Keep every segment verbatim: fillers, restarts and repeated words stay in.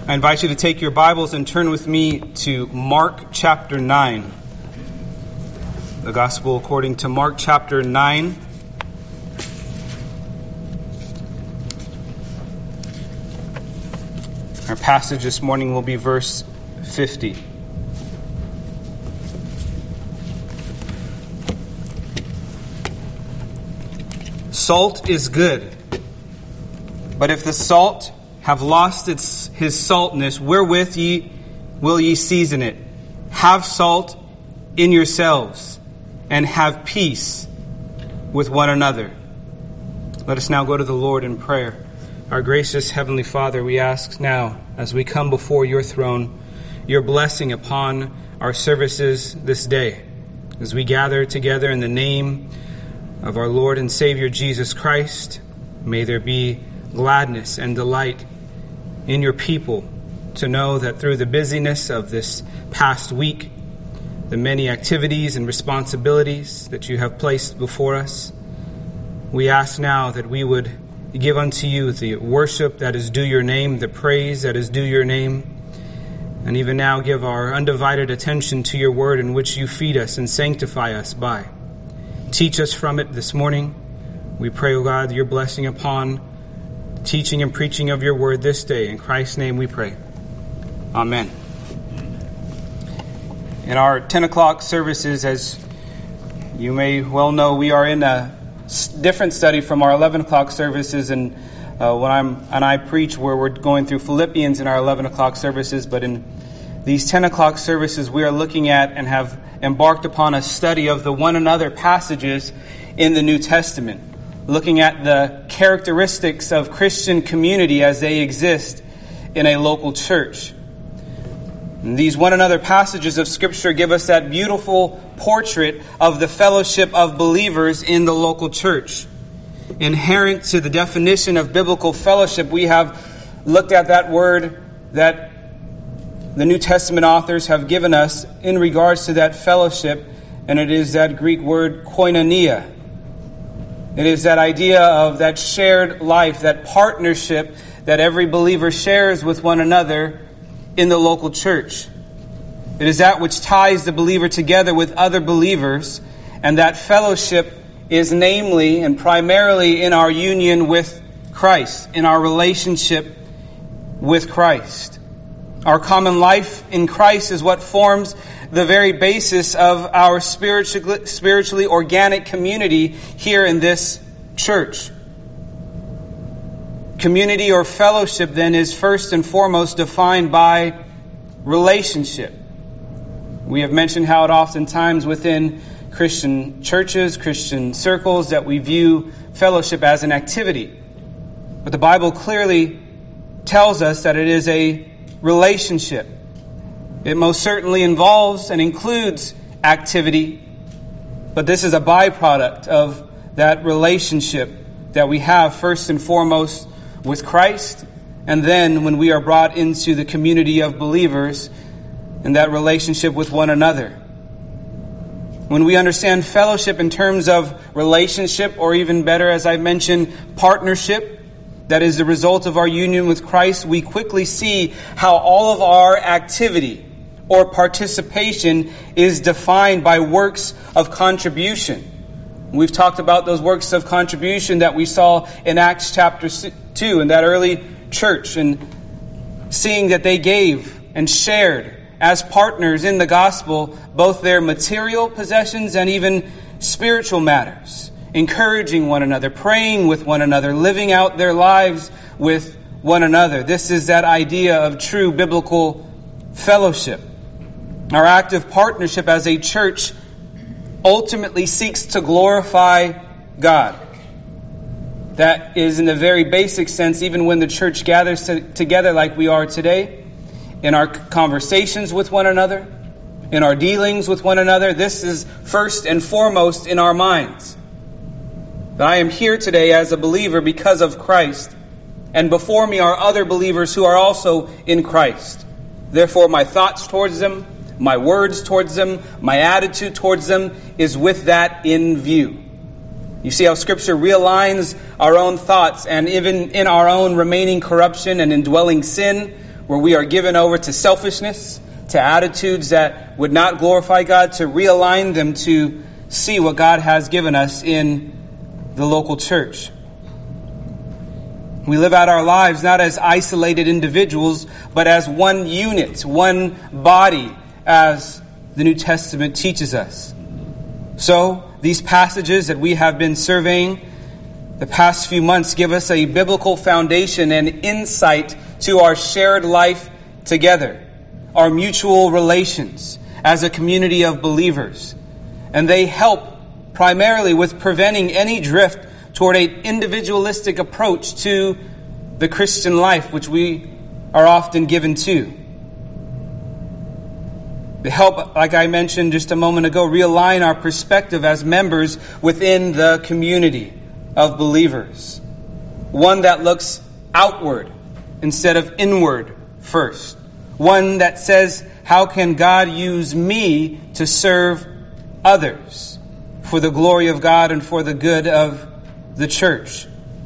I invite you to take your Bibles and turn with me to Mark chapter nine. The Gospel according to Mark chapter nine. Our passage this morning will be verse fifty. Salt is good, but if the salt have lost its his saltness, wherewith ye will ye season it? Have salt in yourselves, and have peace with one another. Let us now go to the Lord in prayer. Our gracious Heavenly Father, we ask now, as we come before your throne, your blessing upon our services this day, as we gather together in the name of our Lord and Savior Jesus Christ. May there be gladness and delight in your people to know that through the busyness of this past week, the many activities and responsibilities that you have placed before us, we ask now that we would give unto you the worship that is due your name, the praise that is due your name, and even now give our undivided attention to your word in which you feed us and sanctify us by. Teach us from it this morning. We pray, O God, your blessing upon teaching and preaching of your word this day. In Christ's name we pray. Amen. In our ten o'clock services, as you may well know, we are in a different study from our eleven o'clock services. And uh, when I'm and I preach, where we're going through Philippians in our eleven o'clock services, but in these ten o'clock services, we are looking at and have embarked upon a study of the one another passages in the New Testament, looking at the characteristics of Christian community as they exist in a local church. And these one another passages of Scripture give us that beautiful portrait of the fellowship of believers in the local church. Inherent to the definition of biblical fellowship, we have looked at that word that the New Testament authors have given us in regards to that fellowship, and it is that Greek word koinonia. It is that idea of that shared life, that partnership that every believer shares with one another in the local church. It is that which ties the believer together with other believers, and that fellowship is namely and primarily in our union with Christ, in our relationship with Christ. Our common life in Christ is what forms the very basis of our spiritually, spiritually organic community here in this church. Community or fellowship then is first and foremost defined by relationship. We have mentioned how it oftentimes within Christian churches, Christian circles, that we view fellowship as an activity. But the Bible clearly tells us that it is a relationship. It most certainly involves and includes activity, but this is a byproduct of that relationship that we have first and foremost with Christ, and then when we are brought into the community of believers and that relationship with one another. When we understand fellowship in terms of relationship, or even better, as I mentioned, partnership, that is the result of our union with Christ, we quickly see how all of our activity or participation is defined by works of contribution. We've talked about those works of contribution that we saw in Acts chapter two in that early church, and seeing that they gave and shared as partners in the gospel both their material possessions and even spiritual matters, encouraging one another, praying with one another, living out their lives with one another. This is that idea of true biblical fellowship. Our active partnership as a church ultimately seeks to glorify God. That is in the very basic sense, even when the church gathers to, together like we are today, in our conversations with one another, in our dealings with one another, this is first and foremost in our minds. That I am here today as a believer because of Christ, and before me are other believers who are also in Christ. Therefore, my thoughts towards them, my words towards them, my attitude towards them is with that in view. You see how Scripture realigns our own thoughts, and even in our own remaining corruption and indwelling sin, where we are given over to selfishness, to attitudes that would not glorify God, to realign them to see what God has given us in the local church. We live out our lives not as isolated individuals, but as one unit, one body, as the New Testament teaches us. So, these passages that we have been surveying the past few months give us a biblical foundation and insight to our shared life together, our mutual relations as a community of believers. And they help primarily with preventing any drift toward an individualistic approach to the Christian life, which we are often given to. They help, like I mentioned just a moment ago, realign our perspective as members within the community of believers. One that looks outward instead of inward first. One that says, how can God use me to serve others for the glory of God and for the good of the church?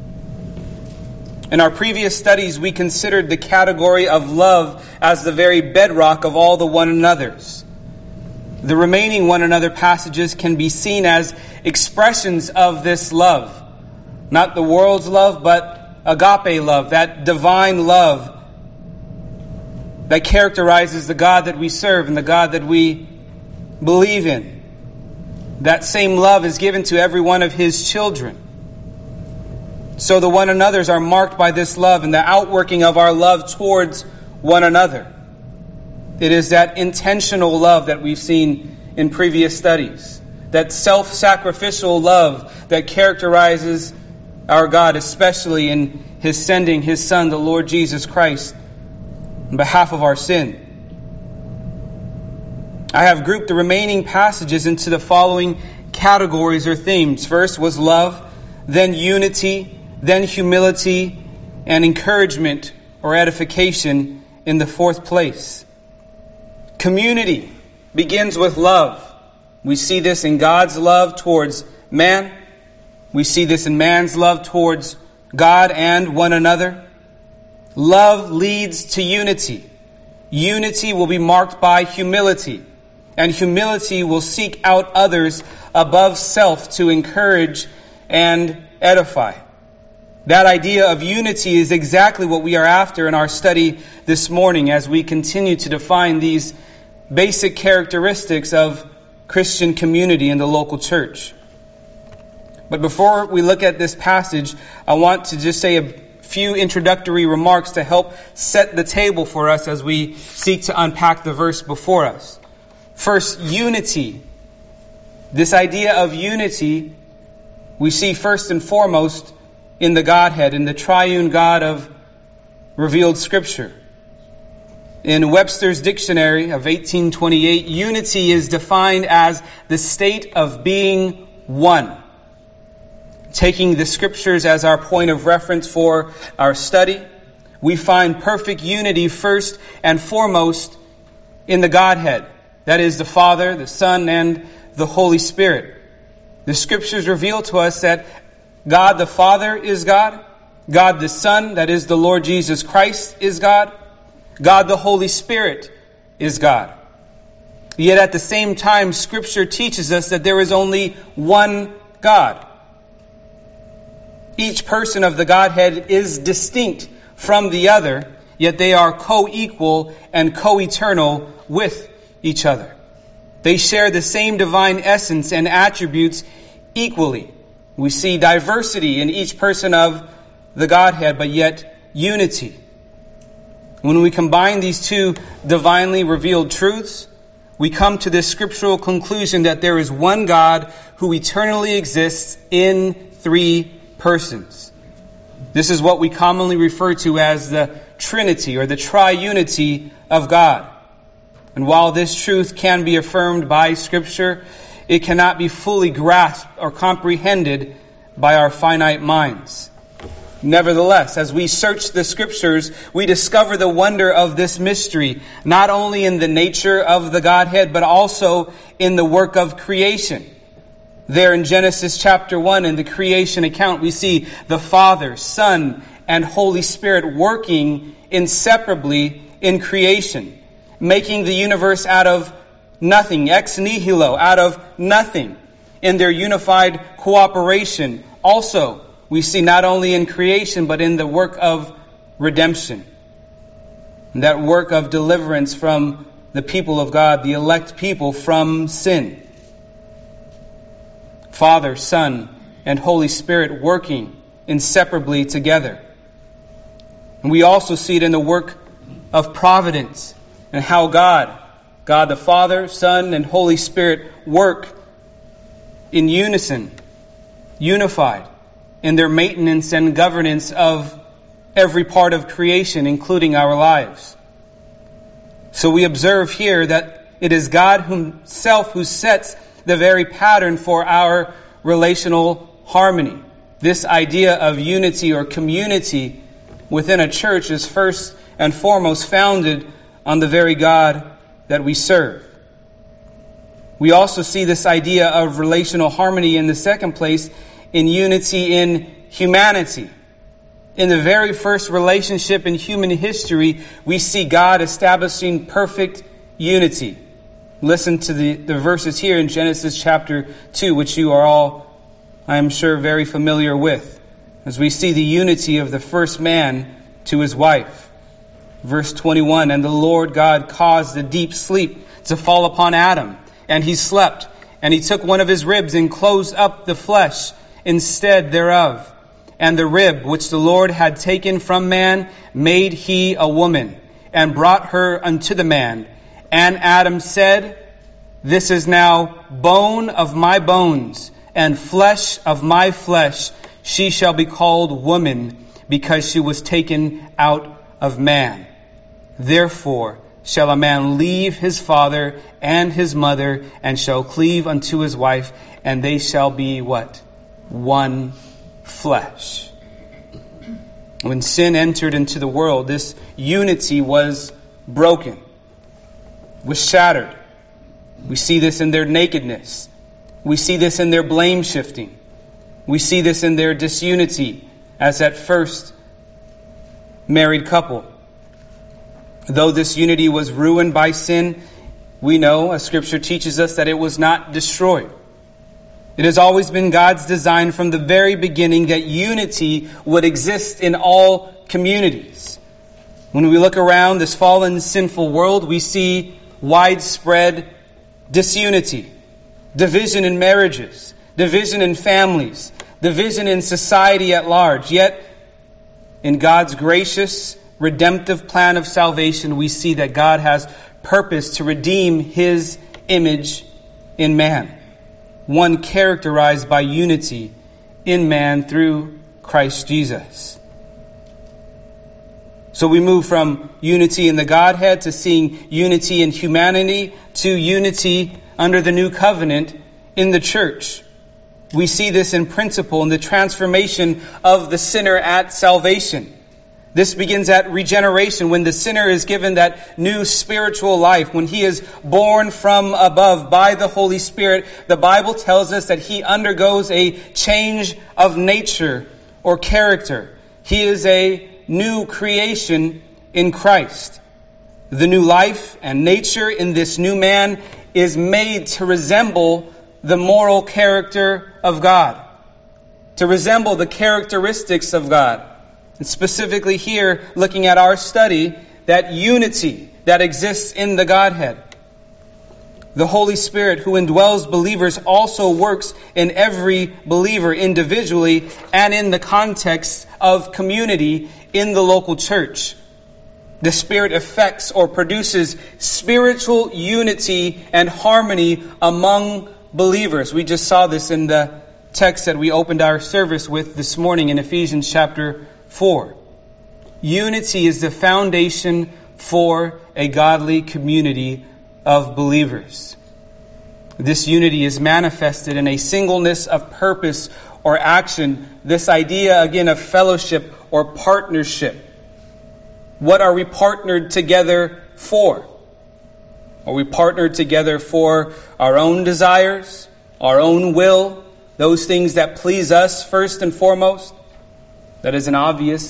In our previous studies, we considered the category of love as the very bedrock of all the one another's. The remaining one another passages can be seen as expressions of this love. Not the world's love, but agape love, that divine love that characterizes the God that we serve and the God that we believe in. That same love is given to every one of His children. So the one another's are marked by this love and the outworking of our love towards one another. It is that intentional love that we've seen in previous studies. That self-sacrificial love that characterizes our God, especially in His sending His Son, the Lord Jesus Christ, on behalf of our sin. I have grouped the remaining passages into the following categories or themes. First was love, then unity, then humility, and encouragement or edification in the fourth place. Community begins with love. We see this in God's love towards man. We see this in man's love towards God and one another. Love leads to unity. Unity will be marked by humility. And humility will seek out others above self to encourage and edify. That idea of unity is exactly what we are after in our study this morning as we continue to define these basic characteristics of Christian community in the local church. But before we look at this passage, I want to just say a few introductory remarks to help set the table for us as we seek to unpack the verse before us. First, unity. This idea of unity we see first and foremost in the Godhead, in the triune God of revealed Scripture. In Webster's Dictionary of eighteen twenty-eight, unity is defined as the state of being one. Taking the Scriptures as our point of reference for our study, we find perfect unity first and foremost in the Godhead. That is the Father, the Son, and the Holy Spirit. The Scriptures reveal to us that God the Father is God, God the Son, that is the Lord Jesus Christ, is God, God the Holy Spirit is God. Yet at the same time, Scripture teaches us that there is only one God. Each person of the Godhead is distinct from the other, yet they are co-equal and co-eternal with each other. They share the same divine essence and attributes equally. We see diversity in each person of the Godhead, but yet unity. When we combine these two divinely revealed truths, we come to this scriptural conclusion that there is one God who eternally exists in three persons. This is what we commonly refer to as the Trinity or the triunity of God. And while this truth can be affirmed by Scripture, it cannot be fully grasped or comprehended by our finite minds. Nevertheless, as we search the Scriptures, we discover the wonder of this mystery, not only in the nature of the Godhead, but also in the work of creation. There in Genesis chapter one, in the creation account, we see the Father, Son, and Holy Spirit working inseparably in creation, making the universe out of nothing, ex nihilo, out of nothing, in their unified cooperation. Also, we see not only in creation, but in the work of redemption, that work of deliverance from the people of God, the elect people from sin. Father, Son, and Holy Spirit working inseparably together. And we also see it in the work of providence and how God, God the Father, Son, and Holy Spirit work in unison, unified in their maintenance and governance of every part of creation, including our lives. So we observe here that it is God Himself who sets the very pattern for our relational harmony. This idea of unity or community within a church is first and foremost founded on the very God that we serve. We also see this idea of relational harmony in the second place in unity in humanity. In the very first relationship in human history, we see God establishing perfect unity. Listen to the, the verses here in Genesis chapter two, which you are all, I am sure, very familiar with, as we see the unity of the first man to his wife. Verse twenty-one, and the Lord God caused a deep sleep to fall upon Adam, and he slept, and he took one of his ribs and closed up the flesh instead thereof. And the rib which the Lord had taken from man made he a woman, and brought her unto the man. And Adam said, this is now bone of my bones, and flesh of my flesh. She shall be called woman, because she was taken out of man. Therefore shall a man leave his father and his mother, and shall cleave unto his wife, and they shall be what? One flesh. When sin entered into the world, this unity was broken, was shattered. We see this in their nakedness. We see this in their blame shifting. We see this in their disunity as that first married couple. Though this unity was ruined by sin, we know, as Scripture teaches us, that it was not destroyed. It has always been God's design from the very beginning that unity would exist in all communities. When we look around this fallen, sinful world, we see widespread disunity, division in marriages, division in families, division in society at large. Yet, in God's gracious, redemptive plan of salvation, we see that God has purpose to redeem His image in man, one characterized by unity in man through Christ Jesus. So we move from unity in the Godhead to seeing unity in humanity to unity under the new covenant in the church. We see this in principle in the transformation of the sinner at salvation. This begins at regeneration, when the sinner is given that new spiritual life, when he is born from above by the Holy Spirit. The Bible tells us that he undergoes a change of nature or character. He is a new creation in Christ. The new life and nature in this new man is made to resemble the moral character of God, to resemble the characteristics of God. And specifically here, looking at our study, that unity that exists in the Godhead. The Holy Spirit who indwells believers also works in every believer individually and in the context of community in the local church. The Spirit affects or produces spiritual unity and harmony among believers. We just saw this in the text that we opened our service with this morning in Ephesians chapter four. Unity is the foundation for a godly community of believers. This unity is manifested in a singleness of purpose or action. This idea, again, of fellowship or partnership. What are we partnered together for? Are we partnered together for our own desires, our own will, those things that please us first and foremost? That is an obvious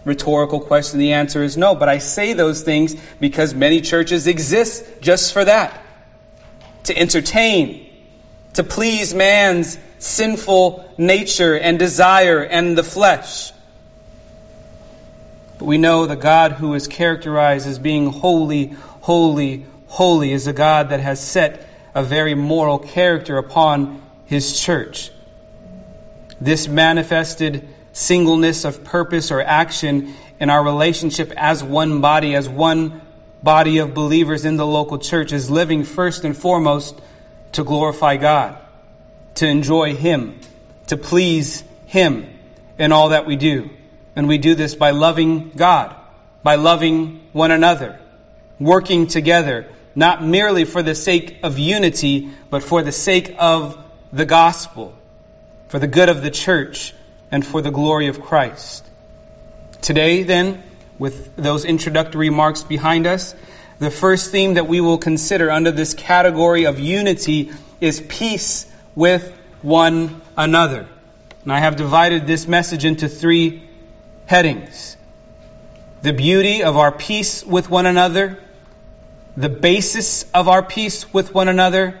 rhetorical question. The answer is no. But I say those things because many churches exist just for that. To entertain, to please man's sinful nature and desire and the flesh. But we know the God who is characterized as being holy, holy, holy is a God that has set a very moral character upon His church. This manifested singleness of purpose or action in our relationship as one body, as one body of believers in the local church, is living first and foremost to glorify God, to enjoy Him, to please Him in all that we do. And we do this by loving God, by loving one another, working together, not merely for the sake of unity, but for the sake of the gospel, for the good of the church, and for the glory of Christ. Today, then, with those introductory remarks behind us, the first theme that we will consider under this category of unity is peace with one another. And I have divided this message into three headings: the beauty of our peace with one another, the basis of our peace with one another,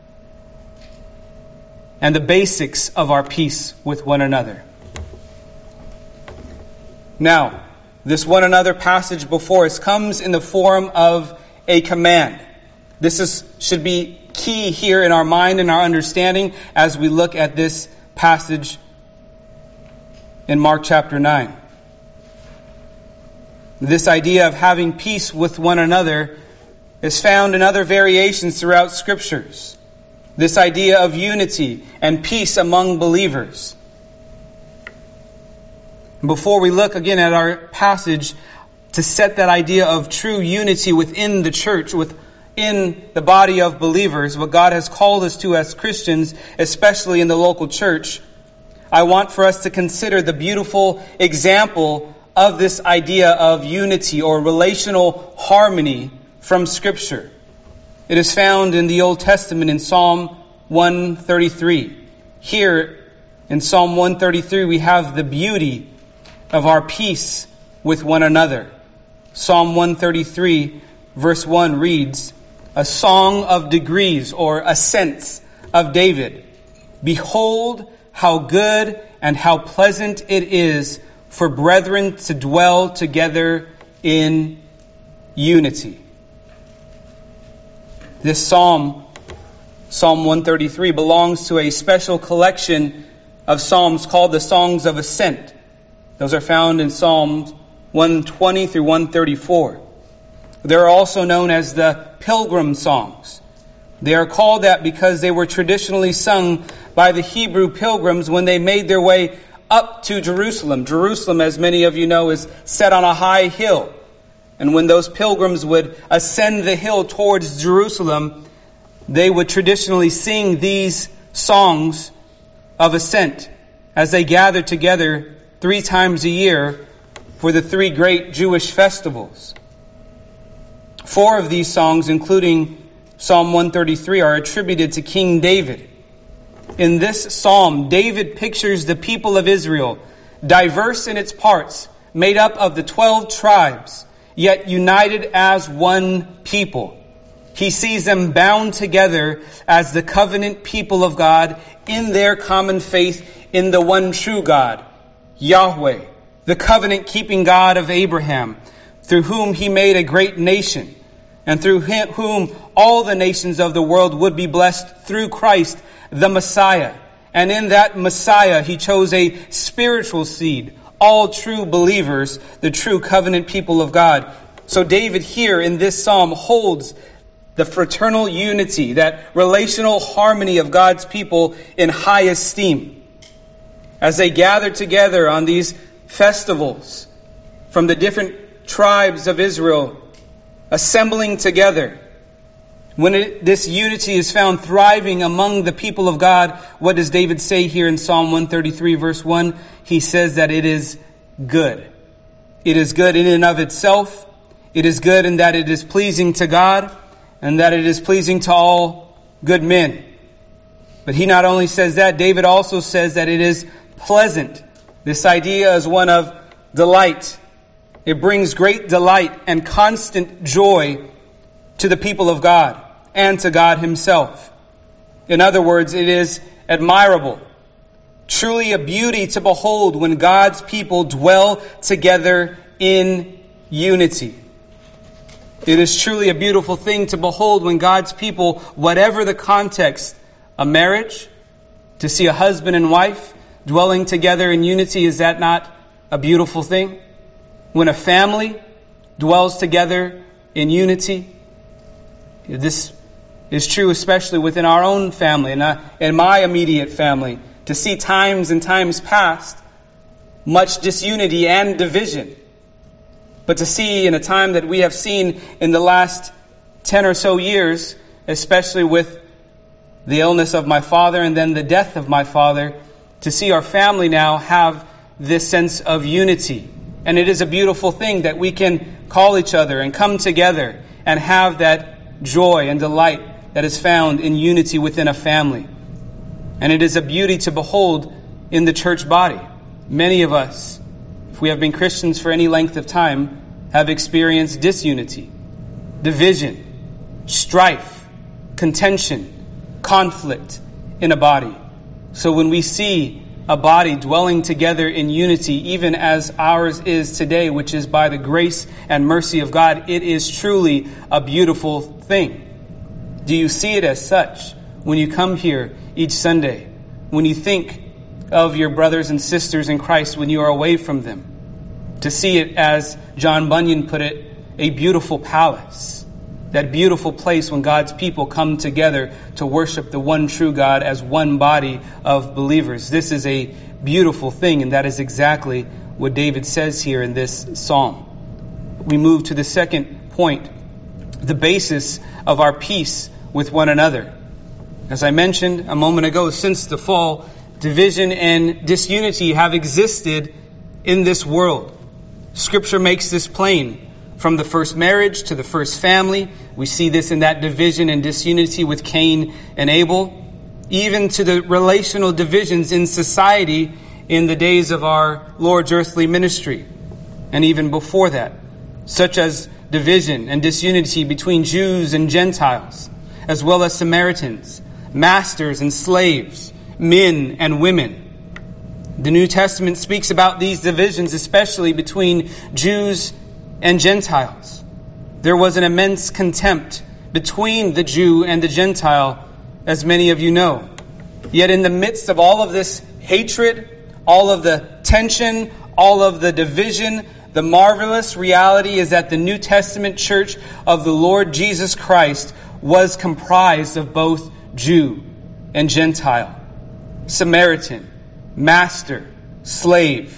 and the basics of our peace with one another. Now, this one another passage before us comes in the form of a command. This is should be key here in our mind and our understanding as we look at this passage in Mark chapter nine. This idea of having peace with one another is found in other variations throughout Scriptures. This idea of unity and peace among believers. Before we look again at our passage, to set that idea of true unity within the church, within the body of believers, what God has called us to as Christians, especially in the local church, I want for us to consider the beautiful example of this idea of unity or relational harmony from Scripture. It is found in the Old Testament in Psalm one thirty-three. Here in Psalm one thirty-three we have the beauty of our peace with one another. Psalm one thirty-three verse one reads, "A song of degrees," or ascents of David. "Behold how good and how pleasant it is for brethren to dwell together in unity." This psalm, Psalm one thirty-three, belongs to a special collection of psalms called the Songs of Ascent. Those are found in Psalms one twenty through one thirty-four. They're also known as the Pilgrim Songs. They are called that because they were traditionally sung by the Hebrew pilgrims when they made their way up to Jerusalem. Jerusalem, as many of you know, is set on a high hill. And when those pilgrims would ascend the hill towards Jerusalem, they would traditionally sing these songs of ascent as they gathered together three times a year for the three great Jewish festivals. Four of these songs, including Psalm one thirty-three, are attributed to King David. In this psalm, David pictures the people of Israel, diverse in its parts, made up of the twelve tribes, yet united as one people. He sees them bound together as the covenant people of God in their common faith in the one true God, Yahweh, the covenant-keeping God of Abraham, through whom He made a great nation, and through him, whom all the nations of the world would be blessed through Christ, the Messiah. And in that Messiah, He chose a spiritual seed, all true believers, the true covenant people of God. So David here in this psalm holds the fraternal unity, that relational harmony of God's people in high esteem. As they gather together on these festivals from the different tribes of Israel, assembling together, when it, this unity is found thriving among the people of God, what does David say here in Psalm one thirty-three verse one? He says that it is good. It is good in and of itself. It is good in that it is pleasing to God, and that it is pleasing to all good men. But he not only says that, David also says that it is pleasant. This idea is one of delight, It brings great delight and constant joy to the people of God and to God himself. In other words, it is admirable, truly a beauty to behold when God's people dwell together in unity. It is truly a beautiful thing to behold when God's people, whatever the context, a marriage, to see a husband and wife dwelling together in unity, is that not a beautiful thing? When a family dwells together in unity, this is true especially within our own family and in my immediate family, to see times and times past much disunity and division. But to see in a time that we have seen in the last ten or so years, especially with the illness of my father and then the death of my father, to see our family now have this sense of unity. And it is a beautiful thing that we can call each other and come together and have that joy and delight that is found in unity within a family. And it is a beauty to behold in the church body. Many of us, if we have been Christians for any length of time, have experienced disunity, division, strife, contention, conflict in a body. So when we see a body dwelling together in unity, even as ours is today, which is by the grace and mercy of God, it is truly a beautiful thing. Do you see it as such when you come here each Sunday? When you think of your brothers and sisters in Christ when you are away from them? To see it, as John Bunyan put it, a beautiful palace. That beautiful place when God's people come together to worship the one true God as one body of believers. This is a beautiful thing, and that is exactly what David says here in this psalm. We move to the second point, the basis of our peace with one another. As I mentioned a moment ago, since the fall, division and disunity have existed in this world. Scripture makes this plain. From the first marriage to the first family, we see this in that division and disunity with Cain and Abel, even to the relational divisions in society in the days of our Lord's earthly ministry, and even before that, such as division and disunity between Jews and Gentiles, as well as Samaritans, masters and slaves, men and women. The New Testament speaks about these divisions, especially between Jews and Gentiles. There was an immense contempt between the Jew and the Gentile, as many of you know. Yet in the midst of all of this hatred, all of the tension, all of the division, the marvelous reality is that the New Testament church of the Lord Jesus Christ was comprised of both Jew and Gentile, Samaritan, master, slave,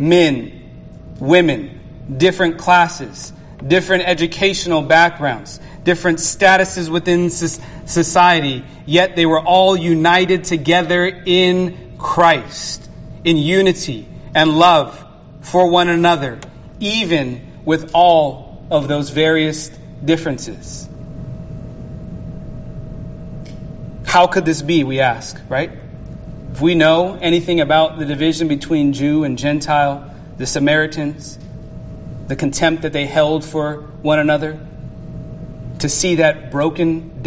men, women, different classes, different educational backgrounds, different statuses within society, yet they were all united together in Christ, in unity and love for one another, even with all of those various differences. How could this be, we ask, right? If we know anything about the division between Jew and Gentile, the Samaritans, the contempt that they held for one another, to see that broken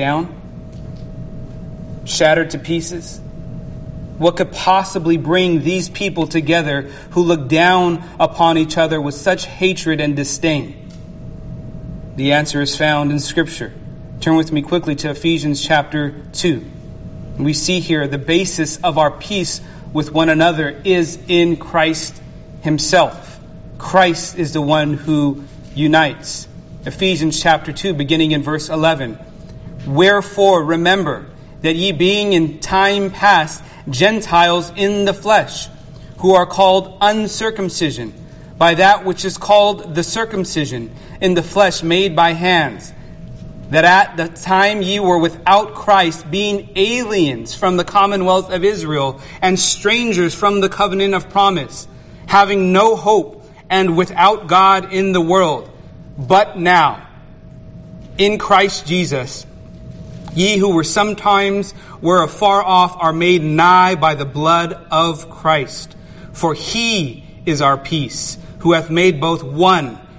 down, shattered to pieces, what could possibly bring these people together who look down upon each other with such hatred and disdain? The answer is found in Scripture. Turn with me quickly to Ephesians chapter two. We see here the basis of our peace with one another is in Christ himself. Christ is the one who unites. Ephesians chapter two, beginning in verse eleven. Wherefore remember that ye being in time past Gentiles in the flesh, who are called uncircumcision, by that which is called the circumcision in the flesh made by hands, that at the time ye were without Christ, being aliens from the commonwealth of Israel, and strangers from the covenant of promise, having no hope, and without God in the world. But now, in Christ Jesus, ye who were sometimes were afar off are made nigh by the blood of Christ. For he is our peace, who hath made both one,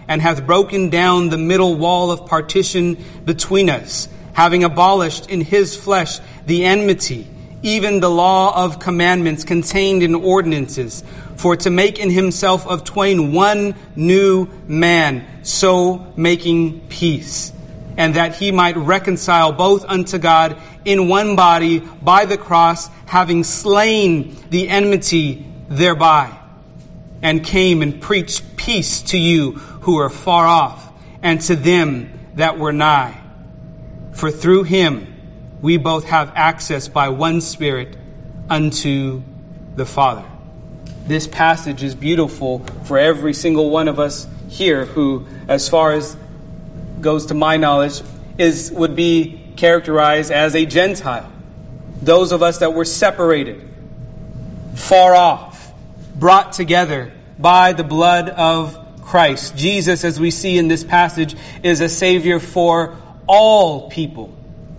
and hath broken down the middle wall of partition between us, having abolished in his flesh the enmity, even the law of commandments contained in ordinances, for to make in himself of twain one new man, so making peace, and that he might reconcile both unto God in one body by the cross, having slain the enmity thereby, and came and preached peace to you who are far off, and to them that were nigh. For through him we both have access by one Spirit unto the Father. This passage is beautiful for every single one of us here who, as far as goes to my knowledge, is would be characterized as a Gentile. Those of us that were separated, far off, brought together by the blood of Christ. Jesus, as we see in this passage, is a Savior for all people.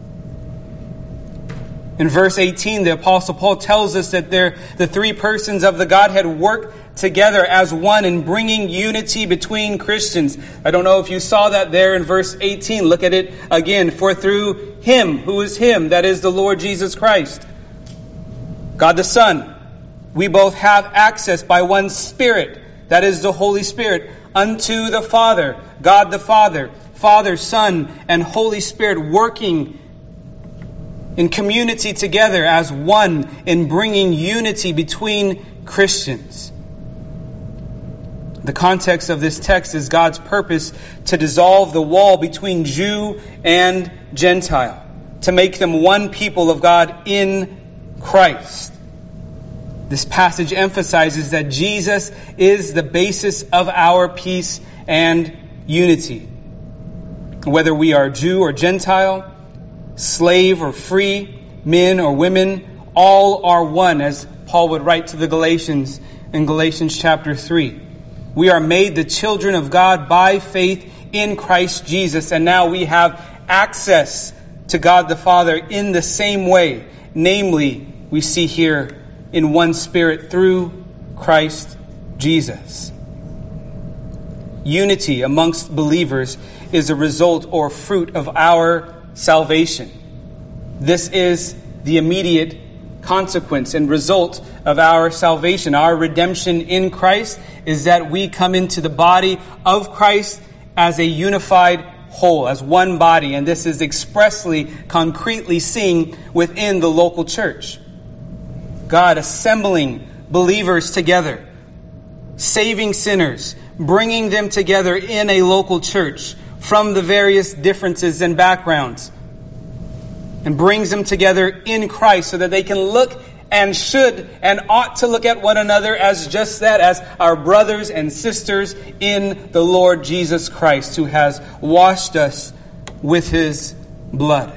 In verse eighteen, the Apostle Paul tells us that there, the three persons of the Godhead work together as one in bringing unity between Christians. I don't know if you saw that there in verse eighteen. Look at it again. For through him, who is him? That is the Lord Jesus Christ, God the Son, we both have access by one Spirit, that is the Holy Spirit, unto the Father, God the Father, Father, Son, and Holy Spirit working in community together as one in bringing unity between Christians. The context of this text is God's purpose to dissolve the wall between Jew and Gentile, to make them one people of God in Christ. This passage emphasizes that Jesus is the basis of our peace and unity. Whether we are Jew or Gentile, slave or free, men or women, all are one, as Paul would write to the Galatians in Galatians chapter three. We are made the children of God by faith in Christ Jesus, and now we have access to God the Father in the same way. Namely, we see here in one Spirit through Christ Jesus. Unity amongst believers is a result or fruit of our salvation. This is the immediate consequence and result of our salvation. Our redemption in Christ is that we come into the body of Christ as a unified whole, as one body. And this is expressly, concretely seen within the local church. God assembling believers together, saving sinners, bringing them together in a local church from the various differences and backgrounds, and brings them together in Christ so that they can look and should and ought to look at one another as just that, as our brothers and sisters in the Lord Jesus Christ, who has washed us with his blood.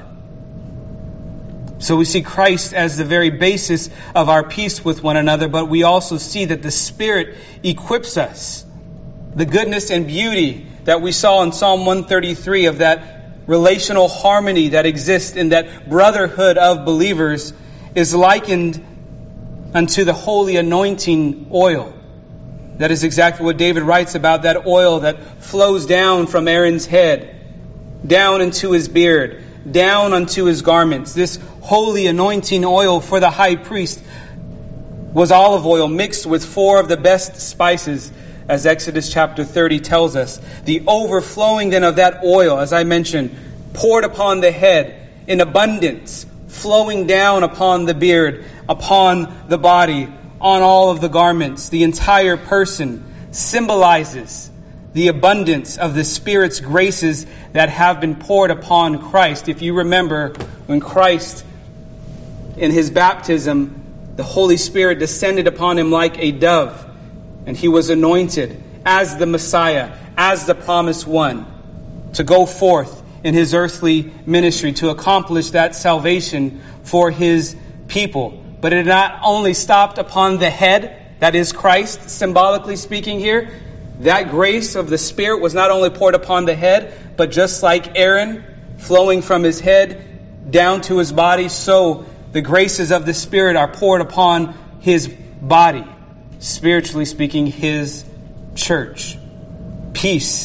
So we see Christ as the very basis of our peace with one another, but we also see that the Spirit equips us. The goodness and beauty that we saw in Psalm one thirty-three of that relational harmony that exists in that brotherhood of believers is likened unto the holy anointing oil. That is exactly what David writes about, that oil that flows down from Aaron's head, down into his beard, down unto his garments. This holy anointing oil for the high priest was olive oil mixed with four of the best spices, as Exodus chapter thirty tells us. The overflowing then of that oil, as I mentioned, poured upon the head in abundance, flowing down upon the beard, upon the body, on all of the garments. The entire person symbolizes the abundance of the Spirit's graces that have been poured upon Christ. If you remember, when Christ, in his baptism, the Holy Spirit descended upon him like a dove, and he was anointed as the Messiah, as the promised one, to go forth in his earthly ministry to accomplish that salvation for his people. But it not only stopped upon the head, that is Christ, symbolically speaking here. That grace of the Spirit was not only poured upon the head, but just like Aaron, flowing from his head down to his body, so the graces of the Spirit are poured upon his body, spiritually speaking, his church. Peace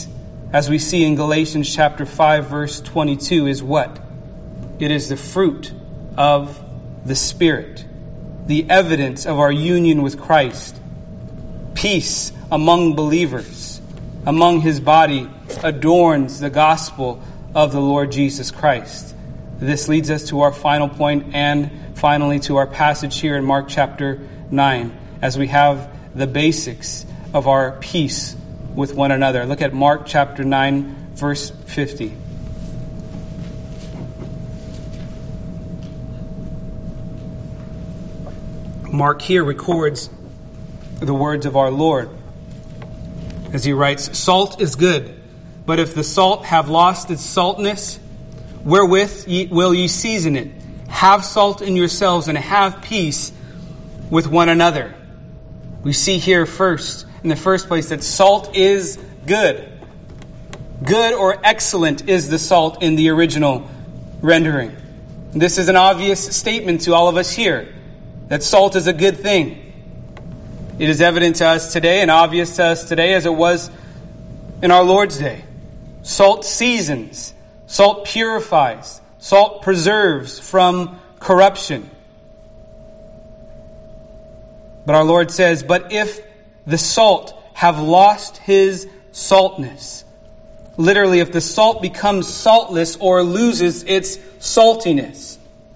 as we see in Galatians chapter five, verse twenty-two, is what? It is the fruit of the Spirit, the evidence of our union with Christ. Peace among believers, among His body, adorns the gospel of the Lord Jesus Christ. This leads us to our final point and finally to our passage here in Mark chapter nine, as we have the basics of our peace with one another. Look at Mark chapter nine, verse fifty. Mark here records the words of our Lord as he writes, "Salt is good, but if the salt have lost its saltness, wherewith ye, will ye season it? Have salt in yourselves and have peace with one another." We see here first, in the first place, that salt is good. Good or excellent is the salt in the original rendering. This is an obvious statement to all of us here, that salt is a good thing. It is evident to us today and obvious to us today as it was in our Lord's day. Salt seasons, salt purifies, salt preserves from corruption. But our Lord says, but if the salt have lost his saltness, literally, if the salt becomes saltless or loses its saltiness.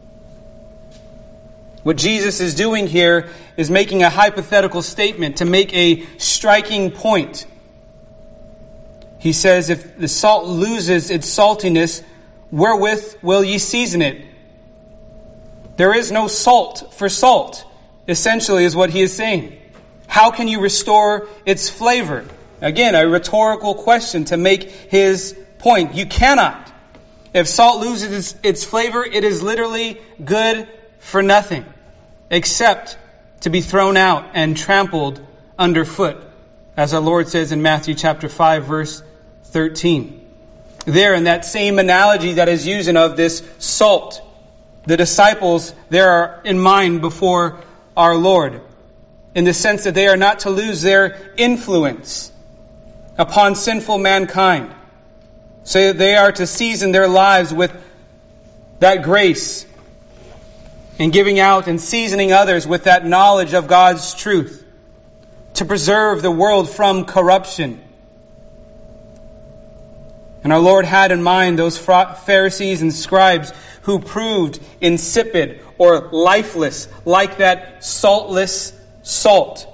What Jesus is doing here is making a hypothetical statement to make a striking point. He says, if the salt loses its saltiness, wherewith will ye season it? There is no salt for salt, essentially is what he is saying. How can you restore its flavor? Again, a rhetorical question to make his point. You cannot. If salt loses its, its flavor, it is literally good for nothing, except to be thrown out and trampled underfoot, as our Lord says in Matthew chapter five, verse thirteen. There, in that same analogy that is used of this salt, the disciples there are in mind before our Lord, in the sense that they are not to lose their influence upon sinful mankind. So they are to season their lives with that grace, and giving out and seasoning others with that knowledge of God's truth, to preserve the world from corruption. And our Lord had in mind those Pharisees and scribes who proved insipid or lifeless, like that saltless salt,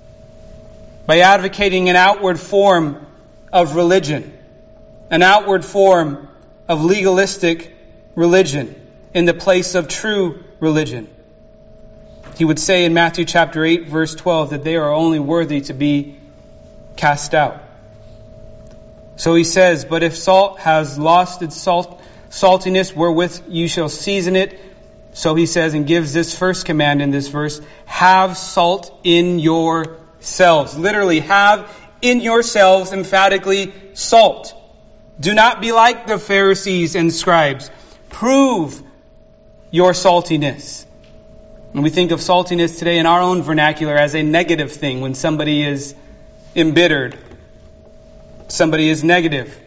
by advocating an outward form of religion, an outward form of legalistic religion in the place of true religion. He would say in Matthew chapter eight, verse twelve, that they are only worthy to be cast out. So he says, but if salt has lost its salt, saltiness, wherewith you shall season it. So he says and gives this first command in this verse, have salt in yourselves. Literally, have in yourselves, emphatically, salt. Do not be like the Pharisees and scribes. Prove your saltiness. And we think of saltiness today in our own vernacular as a negative thing. When somebody is embittered, somebody is negative.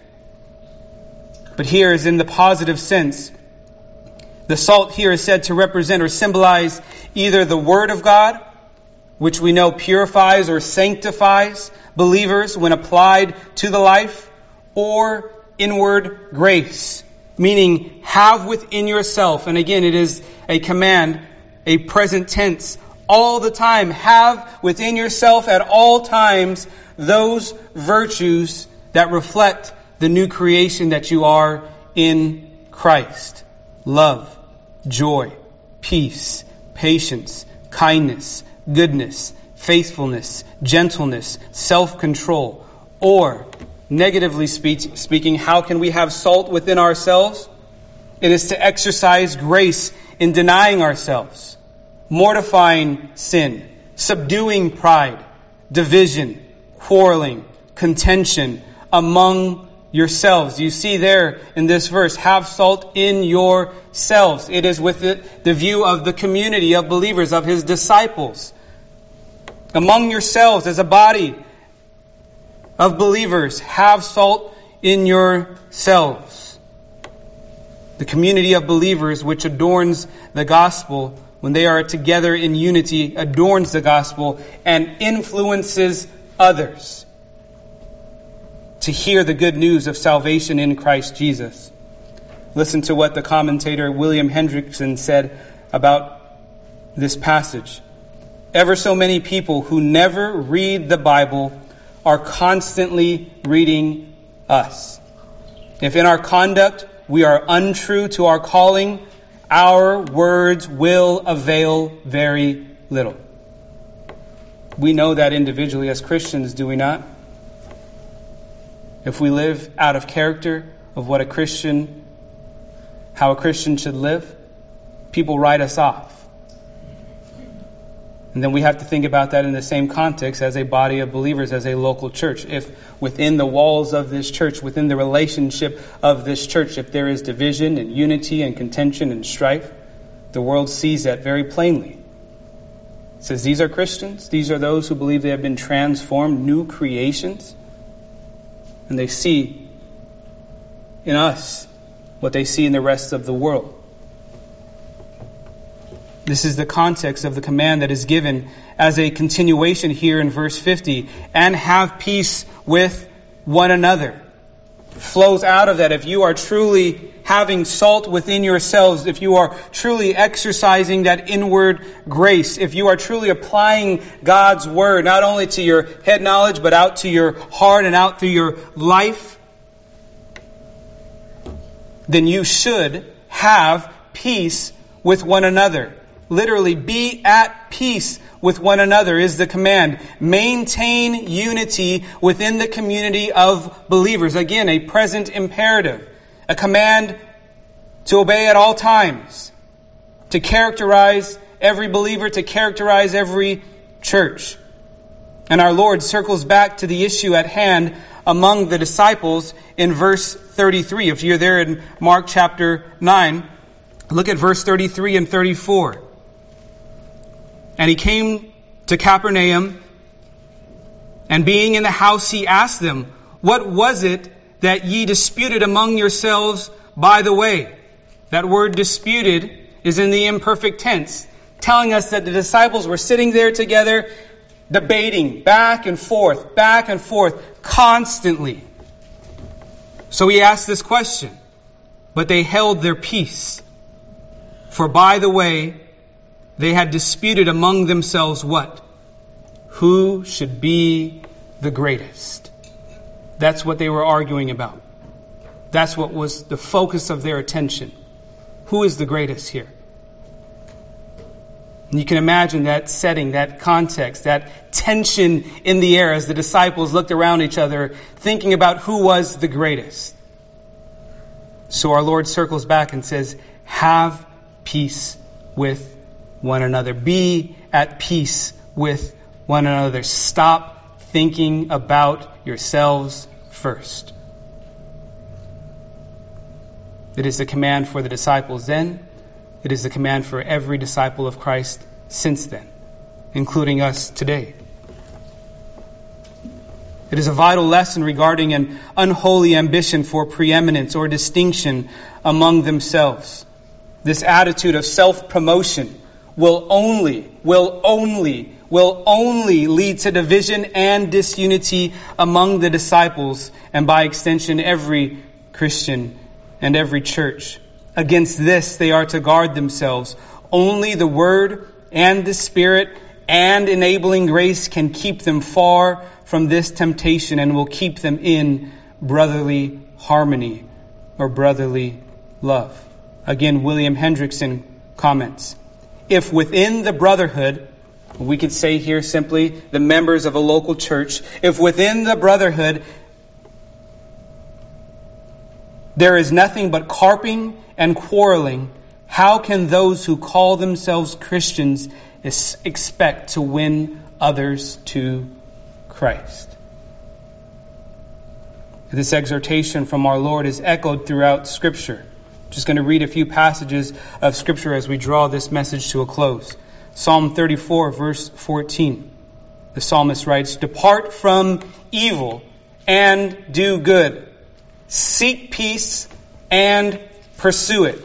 But here is in the positive sense. The salt here is said to represent or symbolize either the Word of God, which we know purifies or sanctifies believers when applied to the life, or inward grace, meaning have within yourself. And again, it is a command, a present tense, all the time. Have within yourself at all times those virtues that reflect the new creation that you are in Christ. Love, joy, peace, patience, kindness, goodness, faithfulness, gentleness, self-control. Or, negatively speak, speaking, how can we have salt within ourselves? It is to exercise grace in denying ourselves, mortifying sin, subduing pride, division, quarreling, contention among yourselves. You see there in this verse, have salt in yourselves. It is with the, the view of the community of believers, of his disciples. Among yourselves as a body of believers, have salt in yourselves. The community of believers which adorns the gospel, when they are together in unity, adorns the gospel and influences others to hear the good news of salvation in Christ Jesus. Listen to what the commentator William Hendrickson said about this passage. Ever so many people who never read the Bible are constantly reading us. If in our conduct we are untrue to our calling, our words will avail very little. We know that individually as Christians, do we not? If we live out of character of what a Christian, how a Christian should live, people write us off. And then we have to think about that in the same context as a body of believers, as a local church. If within the walls of this church, within the relationship of this church, if there is division and unity and contention and strife, the world sees that very plainly. It says these are Christians. These are those who believe they have been transformed, new creations. And they see in us what they see in the rest of the world. This is the context of the command that is given as a continuation here in verse fifty. And have peace with one another. Flows out of that. If you are truly having salt within yourselves, if you are truly exercising that inward grace, if you are truly applying God's word, not only to your head knowledge, but out to your heart and out through your life, then you should have peace with one another. Literally, be at peace with one another is the command. Maintain unity within the community of believers. Again, a present imperative. A command to obey at all times. To characterize every believer, to characterize every church. And our Lord circles back to the issue at hand among the disciples in verse thirty-three. If you're there in Mark chapter nine, look at verse thirty-three and thirty-four. And he came to Capernaum, and being in the house, he asked them, what was it that ye disputed among yourselves by the way? That word disputed is in the imperfect tense, telling us that the disciples were sitting there together, debating back and forth, back and forth, constantly. So he asked this question, but they held their peace. For by the way, they had disputed among themselves what? Who should be the greatest? That's what they were arguing about. That's what was the focus of their attention. Who is the greatest here? And you can imagine that setting, that context, that tension in the air as the disciples looked around each other, thinking about who was the greatest. So our Lord circles back and says, have peace with one another. Be at peace with one another. Stop thinking about yourselves first. It is the command for the disciples then. It is the command for every disciple of Christ since then, including us today. It is a vital lesson regarding an unholy ambition for preeminence or distinction among themselves. This attitude of self-promotion will only, will only, will only lead to division and disunity among the disciples, and by extension every Christian and every church. Against this they are to guard themselves. Only the Word and the Spirit and enabling grace can keep them far from this temptation and will keep them in brotherly harmony or brotherly love. Again, William Hendrickson comments, if within the brotherhood, we could say here simply the members of a local church, if within the brotherhood there is nothing but carping and quarreling, how can those who call themselves Christians expect to win others to Christ? This exhortation from our Lord is echoed throughout Scripture. Just going to read a few passages of Scripture as we draw this message to a close. Psalm thirty-four, verse fourteen. The psalmist writes, depart from evil and do good. seek peace and pursue it.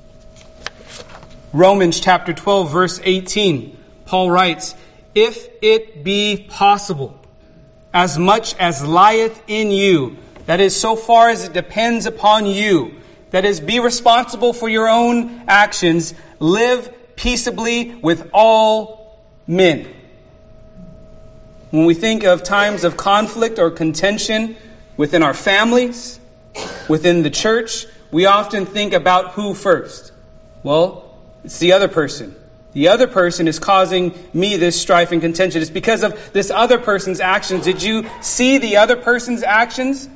Romans chapter twelve, verse eighteen, Paul writes, if it be possible, as much as lieth in you, that is, so far as it depends upon you, that is, be responsible for your own actions, live peaceably with all men. When we think of times of conflict or contention within our families, within the church, we often think about who first? Well, it's the other person. The other person is causing me this strife and contention. It's because of this other person's actions. Did you see the other person's actions?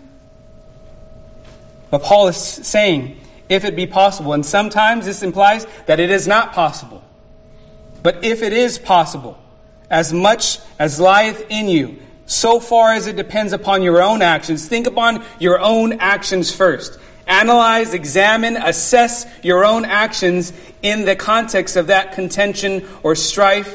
But Paul is saying, if it be possible, and sometimes this implies that it is not possible. But if it is possible, as much as lieth in you, so far as it depends upon your own actions, think upon your own actions first. Analyze, examine, assess your own actions in the context of that contention or strife,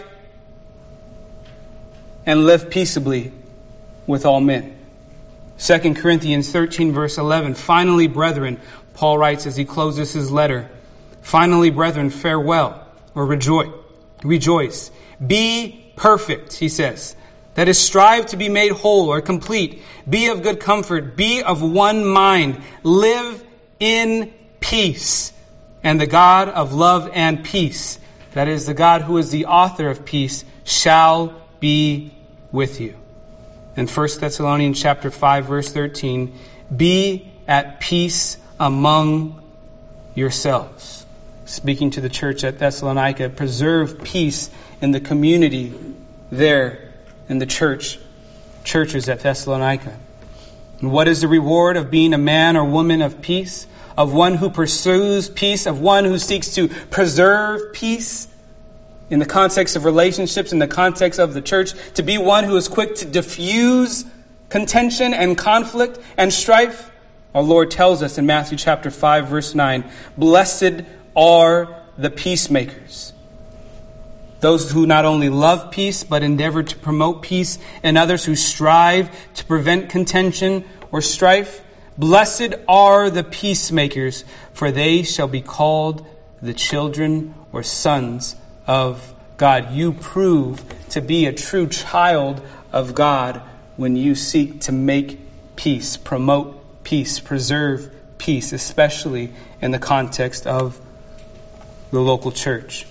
and live peaceably with all men. Second Corinthians thirteen, verse eleven, finally, brethren, Paul writes as he closes his letter, finally, brethren, farewell, or rejoice. Rejoice. Be perfect, he says. That is, strive to be made whole or complete. Be of good comfort. Be of one mind. Live in peace. And the God of love and peace, that is, the God who is the author of peace, shall be with you. In First Thessalonians chapter five, verse thirteen, be at peace among yourselves. Speaking to the church at Thessalonica, preserve peace in the community there in the church, churches at Thessalonica. And what is the reward of being a man or woman of peace? Of one who pursues peace, of one who seeks to preserve peace in the context of relationships, in the context of the church, to be one who is quick to diffuse contention and conflict and strife? Our Lord tells us in Matthew chapter five, verse nine, blessed are the peacemakers. Those who not only love peace, but endeavor to promote peace, and others who strive to prevent contention or strife. Blessed are the peacemakers, for they shall be called the children or sons of God. You prove to be a true child of God when you seek to make peace, promote peace, preserve peace, especially in the context of the local church.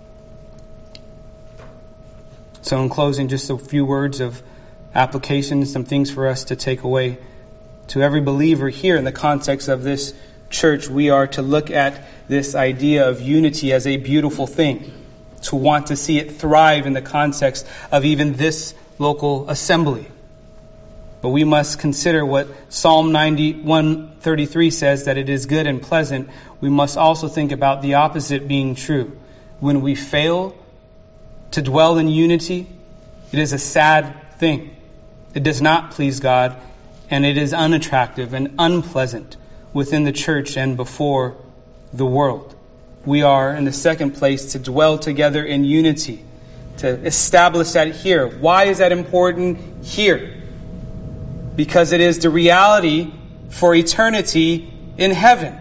So in closing, just a few words of application, some things for us to take away. To every believer here in the context of this church, we are to look at this idea of unity as a beautiful thing, to want to see it thrive in the context of even this local assembly. But we must consider what Psalm ninety-one thirty-three says, that it is good and pleasant. We must also think about the opposite being true. When we fail to dwell in unity, it is a sad thing. It does not please God, and it is unattractive and unpleasant within the church and before the world. We are, in the second place, to dwell together in unity, to establish that here. Why is that important here? Because it is the reality for eternity in heaven.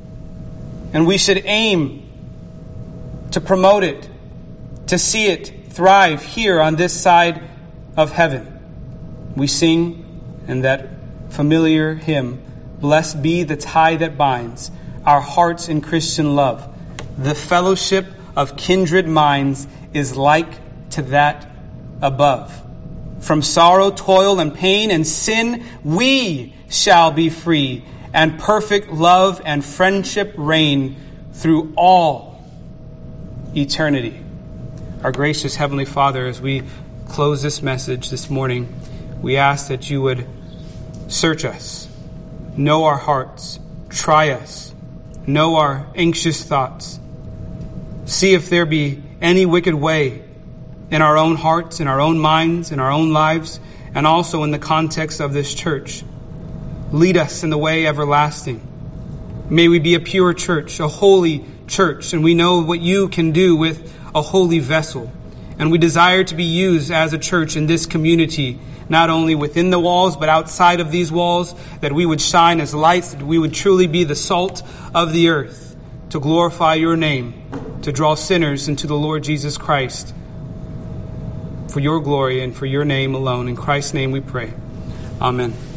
And we should aim to promote it, to see it thrive here on this side of heaven. We sing in that familiar hymn, blessed be the tie that binds our hearts in Christian love. The fellowship of kindred minds is like to that above. From sorrow, toil, and pain and sin, we shall be free, and perfect love and friendship reign through all eternity. Our gracious Heavenly Father, as we close this message this morning, we ask that you would search us, know our hearts, try us, know our anxious thoughts. See if there be any wicked way in our own hearts, in our own minds, in our own lives, and also in the context of this church. Lead us in the way everlasting. May we be a pure church, a holy church, and we know what you can do with a holy vessel. And we desire to be used as a church in this community, not only within the walls, but outside of these walls, that we would shine as lights, that we would truly be the salt of the earth, to glorify your name, to draw sinners into the Lord Jesus Christ, for your glory and for your name alone. In Christ's name we pray. Amen.